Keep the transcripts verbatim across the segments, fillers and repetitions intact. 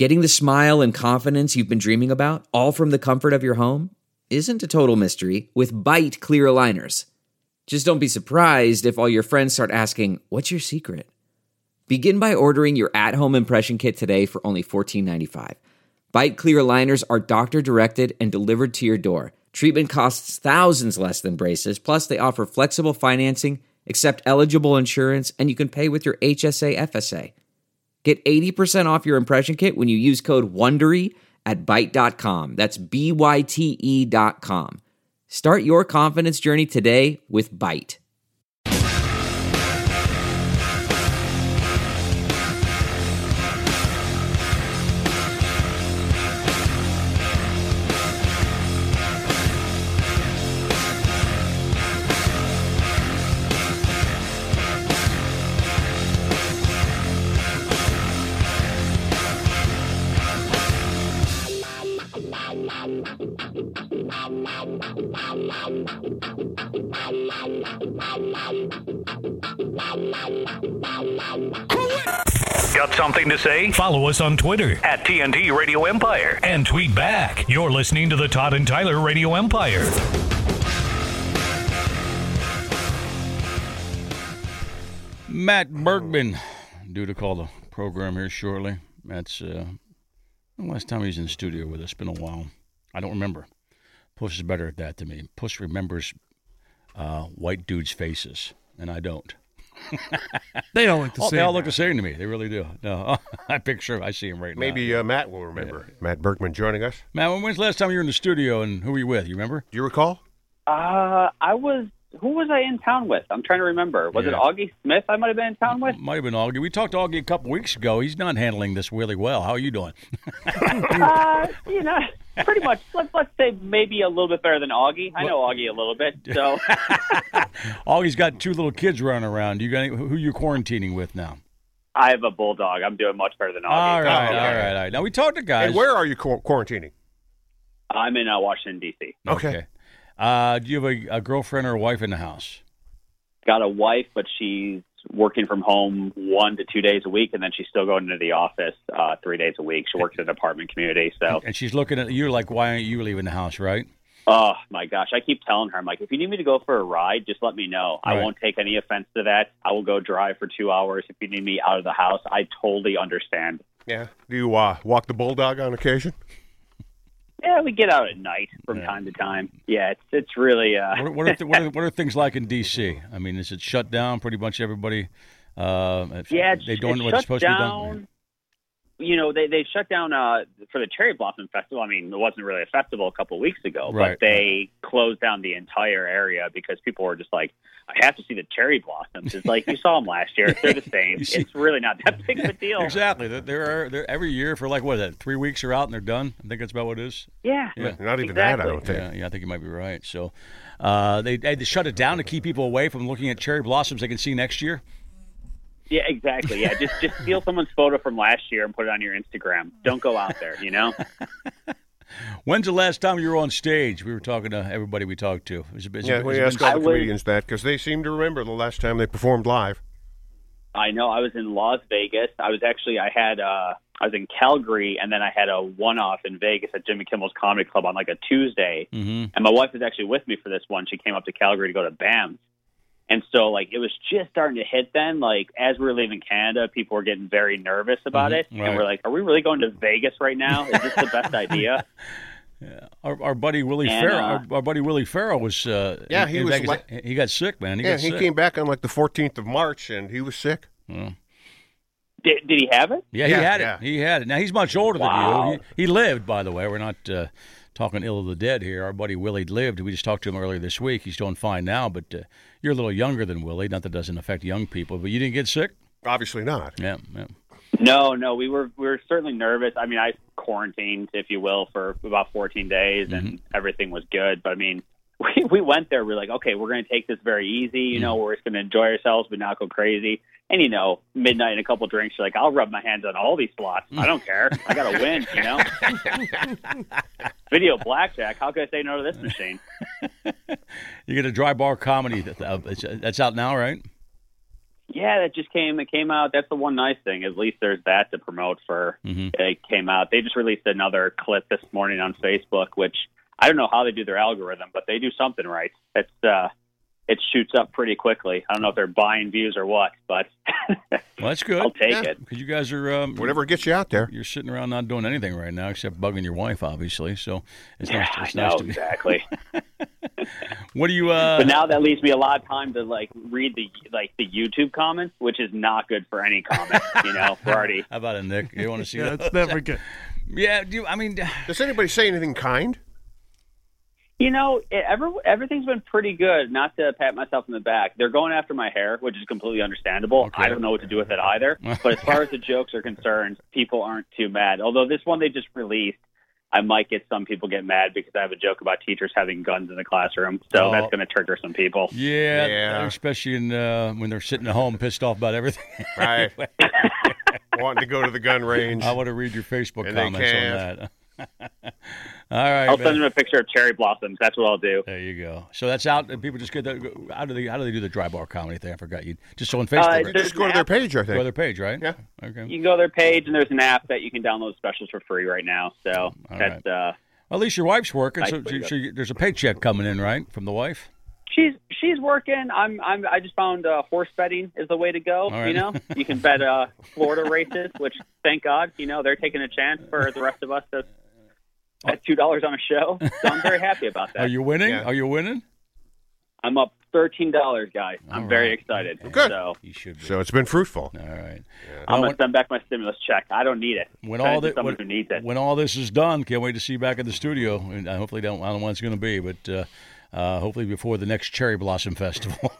Getting the smile and confidence you've been dreaming about, all from the comfort of your home, isn't a total mystery with Byte clear aligners. Just don't be surprised if all your friends start asking, "What's your secret?" Begin by ordering your at-home impression kit today for only fourteen ninety-five. Byte clear aligners are doctor-directed and delivered to your door. Treatment costs thousands less than braces, plus they offer flexible financing, accept eligible insurance, and you can pay with your H S A F S A. Get eighty percent off your impression kit when you use code WONDERY at byte dot com. That's B Y T E dot com. Start your confidence journey today with Byte. Got something to say? Follow us on Twitter at T N T Radio Empire and tweet back. You're listening to the Todd and Tyler Radio Empire. Matt Bergman, due to call the program here shortly. Matt's uh, the last time he was in the studio with us. It's been a while. I don't remember. Puss is better at that to me. Puss remembers uh, white dudes' faces, and I don't. They all look the oh, same. They all look the same to me. They really do. No, I picture. I see him right Maybe, now. Maybe uh, Matt will remember. Yeah. Matt Bergman joining us. Matt, when's the last time you were in the studio, and who were you with? You remember? Do you recall? Uh, I was. Who was I in town with? I'm trying to remember. Was Yeah. it Augie Smith? I might have been in town with. Might have been Augie. We talked to Augie a couple weeks ago. He's not handling this really well. How are you doing? uh, you know, pretty much. Let's let's say maybe a little bit better than Augie. I know Augie a little bit. So Augie's got two little kids running around. You got any, who you quarantining with now? I have a bulldog. I'm doing much better than Augie. All right, Oh, all okay. right, all right. Now we talked to guys. And where are you qu- quarantining? I'm in uh, Washington D C. Okay. Uh, do you have a, a girlfriend or a wife in the house? Got a wife, but she's working from home one to two days a week, and then she's still going into the office uh, three days a week. She works in an apartment community. So, And she's looking at you like, why aren't you leaving the house, right? oh my gosh, I keep telling her, I'm like, if you need me to go for a ride, just let me know. I Right. won't take any offense to that. I will go drive for two hours if you need me out of the house. I totally understand. Yeah. Do you uh, walk the bulldog on occasion? Yeah, we get out at night from Yeah. time to time. Yeah, it's it's really. Uh, What, what, are th- what, are, what are things like in D C? I mean, is it shut down? Pretty much everybody. Uh, yeah, it's, they doing it's what's shut supposed down. to be done. You know, they they shut down uh, for the Cherry Blossom Festival. I mean, it wasn't really a festival a couple of weeks ago, Right. but they closed down the entire area because people were just like, I have to see the cherry blossoms. It's like, you saw them last year. They're the same. You see- It's really not that big of a deal. Exactly. They're, they're, they're every year for like what is that? Three weeks are out and they're done. I think that's about what it is. Yeah. Yeah. Not even Exactly. that, I don't think. Yeah, yeah, I think you might be right. So, uh, they, they had to shut it down to keep people away from looking at cherry blossoms they can see next year. Yeah, exactly. Yeah, just just steal someone's photo from last year and put it on your Instagram. Don't go out there, you know? When's the last time you were on stage? We were talking to everybody we talked to. It was, it was, Yeah, it we was ask been- all the I was- comedians that because they seem to remember the last time they performed live. I know. I was in Las Vegas. I was actually, I had, uh, I was in Calgary, and then I had a one-off in Vegas at Jimmy Kimmel's Comedy Club on like a Tuesday. Mhm. And my wife was actually with me for this one. She came up to Calgary to go to B A M. And so, like, it was just starting to hit then. Like, as we were leaving Canada, people were getting very nervous about Mhm, it. right. And we're like, are we really going to Vegas right now? Is this the best idea? Yeah. Our, our buddy Willie And, Farrell. uh, Our, our buddy Willie Farrell was. Uh, Yeah, in- he in was Vegas. like- he got sick, man. He yeah, got he sick. came back on like the fourteenth of March, and he was sick. Yeah. Did, did he have it? Yeah, he Yeah, had yeah. it. He had it. Now he's much older Wow. than you. He, he lived, by the way. We're not uh, talking ill of the dead here. Our buddy Willie lived. We just talked to him earlier this week. He's doing fine now, but uh, you're a little younger than Willie. Not that it doesn't affect young people, but you didn't get sick. Obviously not. Yeah, yeah. No, no, we were we were certainly nervous. I mean, I quarantined, if you will, for about fourteen days, and Mm-hmm. everything was good. But I mean, we we went there. We're like, okay, we're going to take this very easy. You know, Mm-hmm. we're just going to enjoy ourselves, but not go crazy. And you know, midnight and a couple drinks, you're like, I'll rub my hands on all these slots. I don't care. I got to win. You know, video blackjack. How could I say no to this machine? You get a dry bar comedy. That, uh, it's, that's out now, right? Yeah, that just came. It came out. That's the one nice thing. At least there's that to promote for. Mm-hmm. It came out. They just released another clip this morning on Facebook, which I don't know how they do their algorithm, but they do something right. It's uh, it shoots up pretty quickly. I don't know if they're buying views or what, but well, that's good. I'll take Yeah. it. Because you guys are um, Whatever gets you out there. You're sitting around not doing anything right now except bugging your wife, obviously. So it's Yeah, nice. It's I nice know to be. exactly. What do you? Uh, But now that leaves me a lot of time to like read the like the YouTube comments, which is not good for any comment. You know, we're already. How about it, Nick? You want to see Yeah, that? it's never good. Yeah. Do you, I mean? Does anybody say anything kind? You know, it, every, everything's been pretty good. Not to pat myself in the back. They're going after my hair, which is completely understandable. Okay. I don't know what to do with it either. But as far as the jokes are concerned, people aren't too mad. Although this one they just released, I might get some people get mad because I have a joke about teachers having guns in the classroom. So Oh. that's going to trigger some people. Yeah. Yeah. Especially in uh, when they're sitting at home, pissed off about everything. Right. Wanting to go to the gun range. I want to read your Facebook And they comments on can't. that. All right. I'll man. send them a picture of cherry blossoms. That's what I'll do. There you go. So that's out. And people just get that. How do they? How do they do the dry bar comedy thing? I forgot you. Just on Uh, Facebook. right? there's Just go to an their app. page, I Go to think. their page, right? Yeah. Okay. You can go to their page, and there's an app that you can download specials for free right now. So that's uh, Well, at least your wife's working, so, Nice, so, pretty so you, there's a paycheck coming in, right, from the wife? she's she's working. I'm I'm I just found uh, horse betting is the way to go. right. You know, you can bet uh, Florida races, which thank God, you know, they're taking a chance for the rest of us to bet two dollars on a show. So I'm very happy about that. Are you winning? Yeah. Are you winning? I'm up thirteen dollars, guys. I'm All very right. excited. Good. So You should be. So it's been fruitful. All right. I'm Well, gonna send back my stimulus check. I don't need it. when Send it all to this someone when, who needs it. when all this is done, can't wait to see you back at the studio. And I hopefully don't I don't know when it's going to be, but uh, uh, hopefully before the next Cherry Blossom Festival.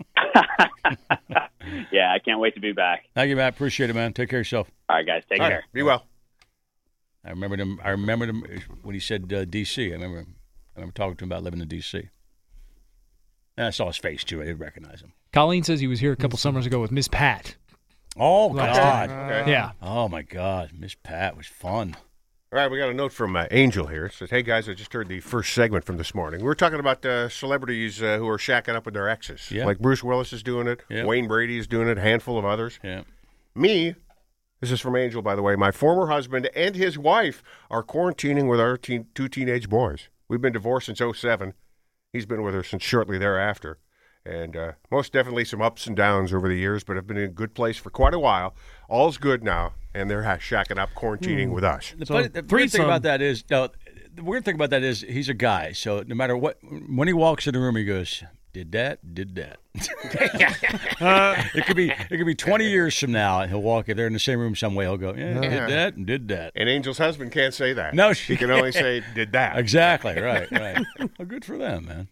Yeah, I can't wait to be back. Thank you, Matt. Appreciate it, man. Take care of yourself. All right, guys, take All care. right. Be well. I remember him. I remembered him when he said uh, D C. I remember. I remember talking to him about living in D C. And I saw his face too. I didn't recognize him. Colleen says he was here a couple summers ago with Miss Pat. Oh Last God! time. Okay. Yeah. Oh my God! Miss Pat was fun. All right, we got a note from uh, Angel here. It says, hey, guys, I just heard the first segment from this morning. We were talking about uh, celebrities uh, who are shacking up with their exes. Yeah. Like Bruce Willis is doing it. Yeah. Wayne Brady is doing it. A handful of others. Yeah. Me, this is from Angel, by the way, my former husband and his wife are quarantining with our teen, two teenage boys. We've been divorced since oh seven. He's been with her since shortly thereafter. And uh, most definitely some ups and downs over the years, but have been in a good place for quite a while. All's good now, and they're ha- shacking up, quarantining with us. The, So, funny, the weird threesome. thing about that is, no, the weird thing about that is he's a guy. So no matter what, when he walks in the room, he goes, "Did that? Did that?" Uh, It could be it could be twenty years from now, and he'll walk. If they're in the same room some way, he'll go, "Yeah, Yeah. did that and did that." And Angel's husband can't say that. No, she he can only say, did that. Exactly. Right. Right. Well, good for them, man.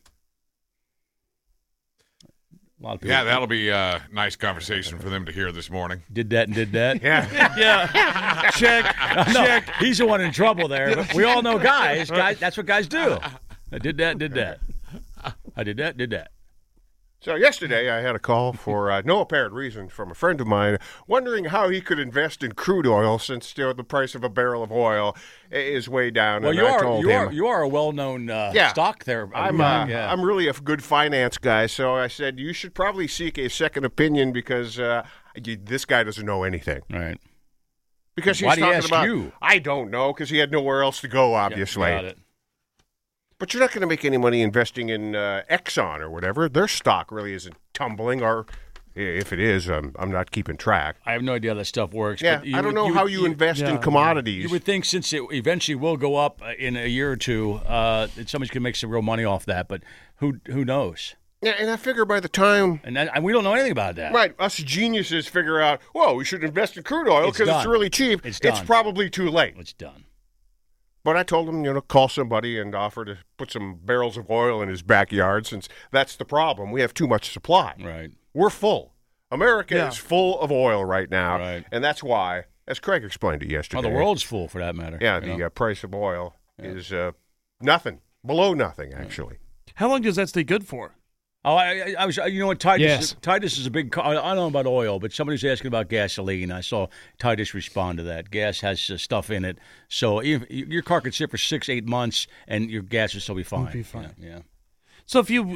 A lot of people Yeah, that'll be a nice conversation for them to hear this morning. did that and did that. Yeah. yeah. Check. No, Check. he's the one in trouble there. But we all know guys. Guys, that's what guys do. I did that, did that. I did that, did that. So yesterday I had a call for uh, no apparent reason from a friend of mine wondering how he could invest in crude oil since you know, the price of a barrel of oil is way down. Well, and you I are told you him, are you are a well-known uh, Yeah. stock there. I'm yeah, uh, yeah. I'm really a good finance guy, so I said you should probably seek a second opinion because uh, you, this guy doesn't know anything. right. Because he's Why do you talking ask about you? I don't know because he had nowhere else to go, obviously. Got it. But you're not going to make any money investing in uh, Exxon or whatever. Their stock really isn't tumbling, or if it is, um, I'm not keeping track. I have no idea how that stuff works. Yeah, but you I don't would- know you how would- you, invest in yeah. commodities. You would think since it eventually will go up uh, in a year or two, uh, that somebody's going to make some real money off that. But who who knows? Yeah, and I figure by the time, And, that, and we don't know anything about that. right, us geniuses figure out, well, we should invest in crude oil It's because it's done. really cheap. It's done. probably too late. It's done. But I told him, you know, call somebody and offer to put some barrels of oil in his backyard since that's the problem. We have too much supply. Right. We're full. America Yeah. is full of oil right now. Right. And that's why, as Craig explained it Oh, yesterday. the world's full, for that matter. Yeah, you the know? uh, price of oil is uh, nothing, below nothing, actually. How long does that stay good for? Oh, I, I, I was. You know what, Titus? Yes. Titus is a big. co- I don't know about oil, but somebody's asking about gasoline. I saw Titus respond to that. Gas has uh, stuff in it, so if, your car could sit for six, eight months, and your gas would still be fine. be fine. Yeah. yeah. So if you if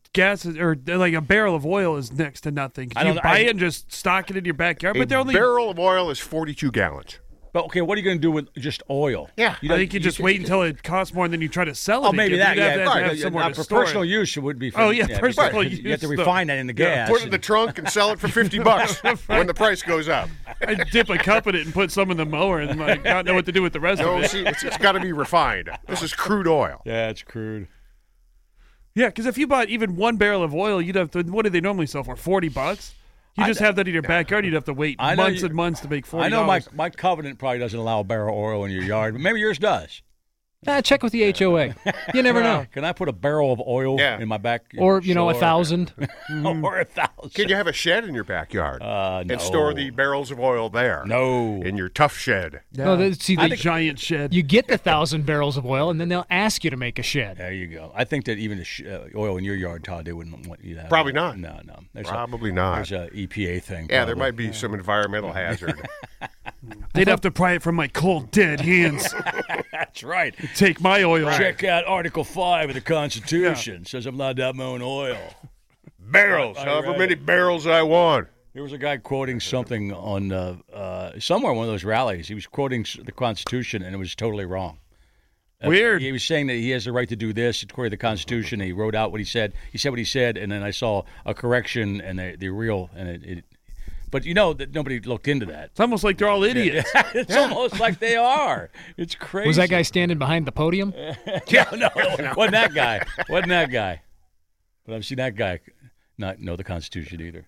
gas is, or like a barrel of oil is next to nothing. I You don't- buy I- it and just stock it in your backyard, A but they're only. barrel of oil is forty-two gallons. But okay, what are you going to do with just oil? Yeah. You I don't- think you just wait until it costs more, and then you try to sell it. Oh, maybe again. that. You'd have Yeah, to have, right. have somewhere Not to for store personal it. use, it would be. For, Oh, yeah, because personal You have to use, refine that in the Yeah, gas. Put it in the trunk and sell it for fifty bucks when the price goes up. I dip a cup in it and put some in the mower, and like not know what to do with the rest No, of it. see, it's, it's got to be refined. This is crude oil. Yeah, it's crude. Yeah, because if you bought even one barrel of oil, you'd have to. What do they normally sell for? Forty bucks. You just I- have that in your backyard. You'd have to wait I know months you- and months to make forty. I know my my covenant probably doesn't allow a barrel of oil in your yard, but maybe yours does. Ah, check with the H O A. You never know. Can I put a barrel of oil Yeah. in my back? Or, you know, a Sure. thousand. or a thousand. Can you have a shed in your backyard Uh, no. and store the barrels of oil there? No. In your tough shed. No, they- see, the the, giant shed. you get the thousand barrels of oil, and then they'll ask you to make a shed. There you go. I think that even the sh- uh, oil in your yard, Todd, they wouldn't want you to have. Probably that. not. No, no. There's Probably a, not. There's a E P A thing. Yeah, there probably. might be some environmental hazard. They'd have to pry it from my cold, dead hands. That's right. Take my oil. Check out Article five of the Constitution. Says I'm allowed to have my own oil. Barrels, I however read many it. barrels I want. There was a guy quoting something on uh, uh, somewhere one of those rallies. He was quoting s- the Constitution, and it was totally wrong. Uh, Weird. He was saying that he has the right to do this according to the Constitution. And he wrote out what he said. He said what he said, and then I saw a correction and the, the real and it, it. But you know that nobody looked into that. It's almost like they're all idiots. It's almost like they are. It's crazy. Was that guy standing behind the podium? Yeah, no, no, wasn't that guy. Wasn't that guy. But I've seen that guy not know the Constitution either.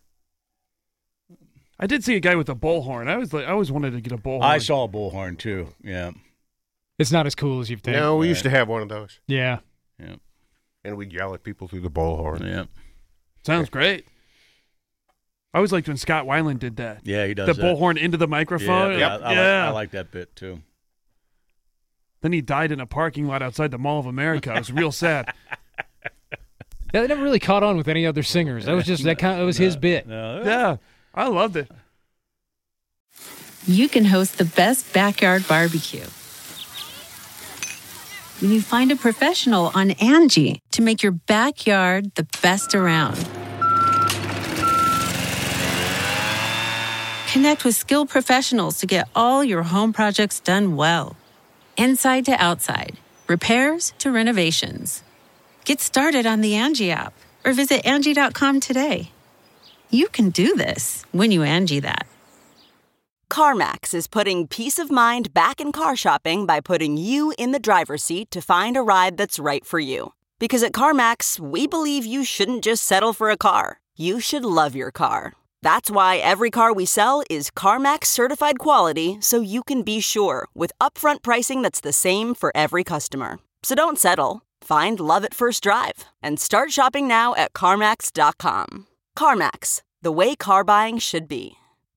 I did see a guy with a bullhorn. I was like, I always wanted to get a bullhorn. I saw a bullhorn too. Yeah, It's not as cool as you think. No, we used to have one of those. Yeah. yeah, And we'd yell at people through the bullhorn. yeah. Sounds great. I always liked when Scott Weiland did that. Yeah, he does The that. bullhorn into the microphone. Yeah, I, I, yeah. Like, I like that bit too. Then he died in a parking lot outside the Mall of America. It was real sad. Yeah, they never really caught on with any other singers. That was just that kind. It was his bit. No, Yeah, I loved it. You can host the best backyard barbecue when you find a professional on Angie to make your backyard the best around. Connect with skilled professionals to get all your home projects done well. Inside to outside, repairs to renovations. Get started on the Angie app or visit Angie dot com today. You can do this when you Angie that. CarMax is putting peace of mind back in car shopping by putting you in the driver's seat to find a ride that's right for you. Because at CarMax, we believe you shouldn't just settle for a car. You should love your car. That's why every car we sell is CarMax certified quality, so you can be sure with upfront pricing that's the same for every customer. So don't settle. Find love at first drive and start shopping now at CarMax dot com. CarMax, the way car buying should be.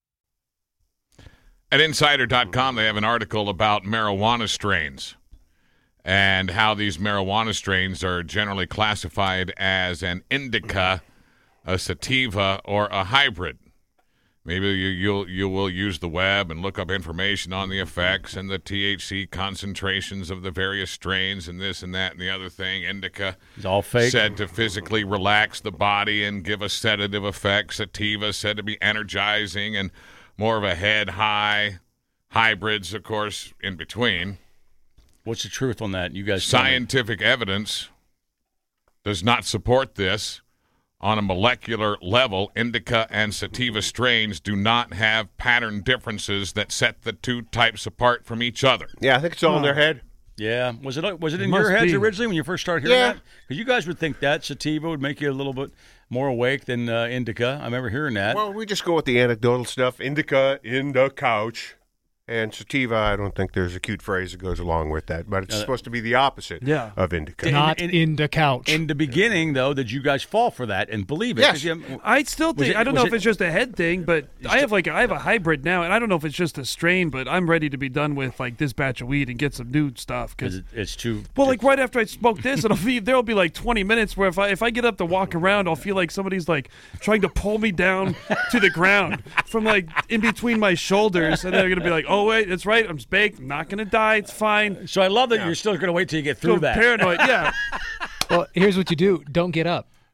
At Insider dot com, they have an article about marijuana strains and how these marijuana strains are generally classified as an indica, a sativa, or a hybrid. Maybe you, you'll you will use the web and look up information on the effects and the T H C concentrations of the various strains and this and that and the other thing. Indica It's all fake. said to physically relax the body and give a sedative effect. Sativa said to be energizing and more of a head high. Hybrids, of course, in between. What's the truth on that? You guys tell me. Scientific evidence does not support this. On a molecular level, indica and sativa strains do not have pattern differences that set the two types apart from each other. Yeah, I think it's all in their head. Yeah, was it was it in Must your heads be. originally when you first started hearing Yeah. that? Because you guys would think that sativa would make you a little bit more awake than uh, indica. I remember hearing that. Well, we just go with the anecdotal stuff. Indica in the couch. And sativa, I don't think there's a cute phrase that goes along with that, but it's Uh, supposed to be the opposite Yeah. of indica. Not in- in the couch. in the beginning, though, did you guys fall for that and believe it? Yes. 'Cause you- I still Was think it- I don't was know if it- it's just a head thing, but I have like I have a hybrid now, and I don't know if it's just a strain, but I'm ready to be done with like this batch of weed and get some new stuff. Because Cause it, it's too. well, like right after I smoke this, it'll be there'll be like twenty minutes where if I if I get up to walk around, I'll feel like somebody's like trying to pull me down to the ground from like in between my shoulders, and they're gonna be like, "Oh wait, that's right, I'm baked. I'm not gonna die. It's fine." So I love that you're still going to wait till you get through So that. paranoid, yeah. Well, here's what you do. Don't get up.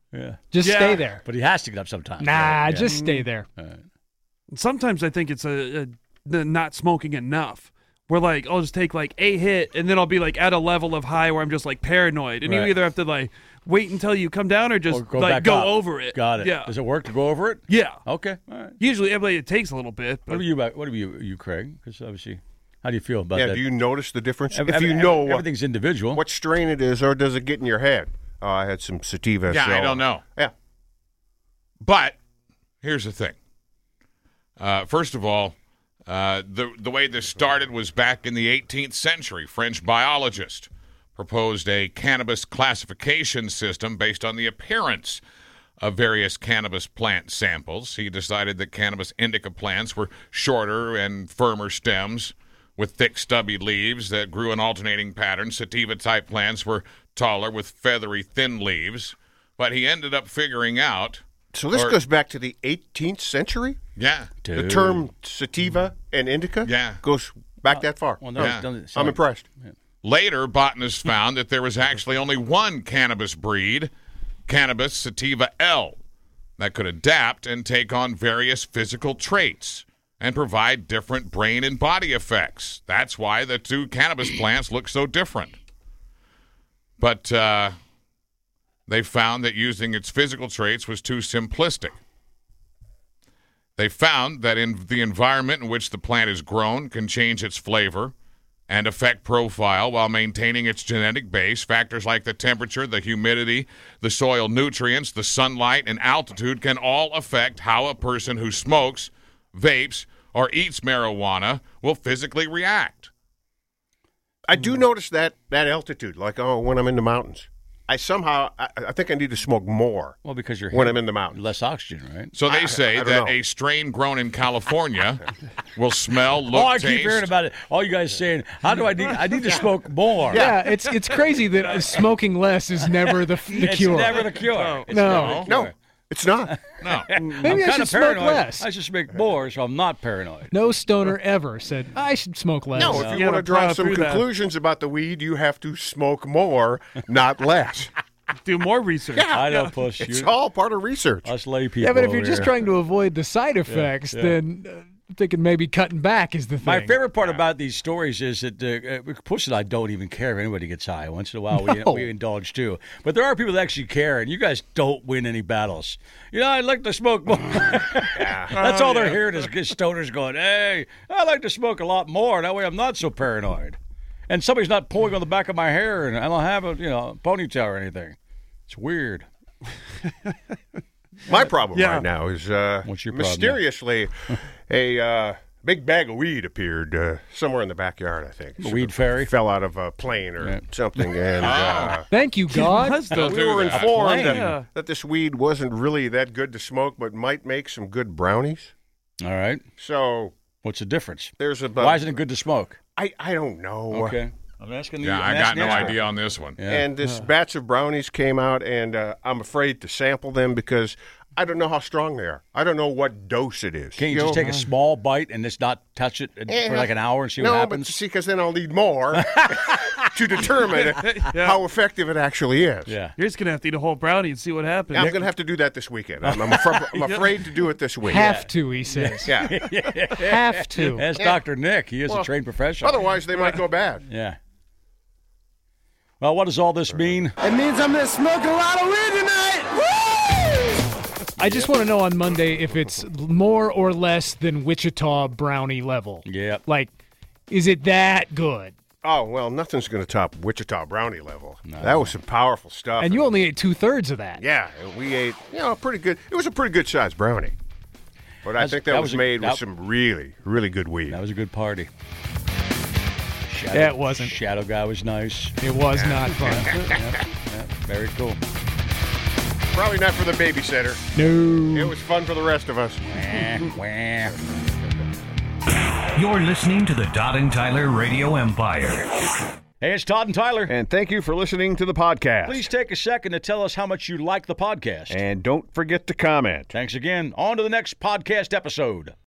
Yeah. Just Yeah. stay there. But he has to get up sometimes. Nah, right? Yeah. just stay there. All right. Sometimes I think it's a, a the not smoking enough. Where like I'll just take like a hit and then I'll be like at a level of high where I'm just like paranoid, and Right. you either have to like wait until you come down or just Or go like back go up. over it. Got it. Yeah. Does it work to go over it? Yeah. Okay. All right. Usually, everybody it takes a little bit. What But about you? What about you, you Craig? Because obviously, how do you feel about Yeah, that? do you notice the difference? Ev- if ev- you ev- know what, everything's individual. what strain it is, or does it get in your head? Oh, I had some sativa. Yeah, so- I don't know. Yeah. But here's the thing. Uh, first of all, uh, the the way this started was back in the eighteenth century. French biologist proposed a cannabis classification system based on the appearance of various cannabis plant samples. He decided that cannabis indica plants were shorter and firmer stems with thick, stubby leaves that grew in alternating patterns. Sativa-type plants were taller with feathery, thin leaves. But he ended up figuring out... So this or- goes back to the eighteenth century? Yeah. The term sativa and indica Yeah. goes back that far. Well, no, Yeah. it doesn't- I'm impressed. Later, botanists found that there was actually only one cannabis breed, Cannabis sativa L, that could adapt and take on various physical traits and provide different brain and body effects. That's why the two cannabis plants look so different. But uh, they found that using its physical traits was too simplistic. They found that in the environment in which the plant is grown can change its flavor and effect profile while maintaining its genetic base. Factors like the temperature, the humidity, the soil nutrients, the sunlight, and altitude can all affect how a person who smokes, vapes, or eats marijuana will physically react. I do notice that that altitude, like oh, when I'm in the mountains. I somehow, I, I think I need to smoke more Well, because you're when here- I'm in the mountains. less oxygen, right? So they I- say I don't that know. a strain grown in California will smell, look, Oh, I taste. keep hearing about it. All you guys saying, how do I need? I need to smoke more. Yeah, it's it's crazy that uh, smoking less is never the, the it's cure. never the cure. It's No. never the No, cure. it's not. No. Maybe I'm I kinda should smoke paranoid. less. I should smoke more, so I'm not paranoid. No stoner ever said I should smoke less. No, if you You want to gotta draw plow some through that. conclusions about the weed, you have to smoke more, not less. do more research. I don't push It's you. all part of research. Us lay people. Yeah, but if you're over just here. trying to avoid the side effects, yeah. then uh, I'm thinking maybe cutting back is the thing. My favorite part about these stories is that uh, uh, Push and I don't even care if anybody gets high. Once in a while, No. we, we indulge too. But there are people that actually care, and you guys don't win any battles. You know, I'd like to smoke more. That's all they're hearing is is stoners going, hey, I'd like to smoke a lot more. That way I'm not so paranoid. And somebody's not pulling on the back of my hair, and I don't have a you know ponytail or anything. It's weird. My problem Yeah. right now is uh, What's your problem, mysteriously a uh, big bag of weed appeared uh, somewhere in the backyard. I think A weed fairy? fell out of a plane or Yeah. something, and uh, Thank you, God. Must Don't have. we do were that. informed that, Yeah. that this weed wasn't really that good to smoke, but might make some good brownies. All right. So What's the difference? there's a. Why isn't it good to smoke? I I don't know. Okay. I'm asking you. Yeah, I'm I got asking no you. idea on this one. Yeah. And this batch of brownies came out, and uh, I'm afraid to sample them because I don't know how strong they are. I don't know what dose it is. Can't you know? just take a small bite and just not touch it and- Eh, for like an hour and see no, what but happens? see, because then I'll need more to determine how effective it actually is. Yeah. You're just gonna have to eat a whole brownie and see what happens. I'm going to have to do that this weekend. I'm, I'm, afraid, I'm afraid to do it this week. Have to, he says. Yeah. Have to. That's Doctor Nick. He is a trained professional. Otherwise, they might go bad. Yeah. Well, what does all this mean? It means I'm going to smoke a lot of weed tonight. Woo! I just want to know on Monday if it's more or less than Wichita brownie level. Yeah. Like, is it that good? Oh, well, nothing's going to top Wichita brownie level. That was some powerful stuff. And you only ate two thirds of that. Yeah, and we ate, you know, a pretty good. It was a pretty good sized brownie. But I That's- think that, that was, was a- made that- with some really, really good weed. That was a good party. Shadow, Yeah, it wasn't. Shadow guy was nice. It was not fun. Yeah, very cool. Probably not for the babysitter. No. It was fun for the rest of us. Wah, wah. You're listening to the Todd and Tyler Radio Empire. Hey, it's Todd and Tyler. And thank you for listening to the podcast. Please take a second to tell us how much you like the podcast. And don't forget to comment. Thanks again. On to the next podcast episode.